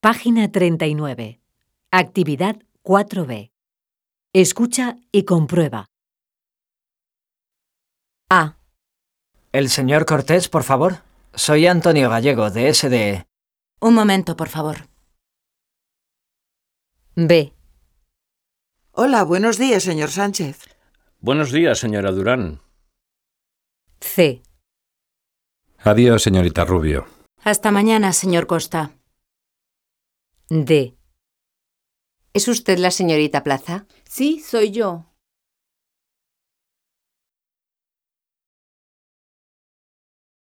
Página 39. Actividad 4B. Escucha y comprueba. A. ¿El señor Cortés, por favor? Soy Antonio Gallego, de SDE. Un momento, por favor. B. Hola, buenos días, señor Sánchez. Buenos días, señora Durán. C. Adiós, señorita Rubio. Hasta mañana, señor Costa. D. ¿Es usted la señorita Plaza? Sí, soy yo.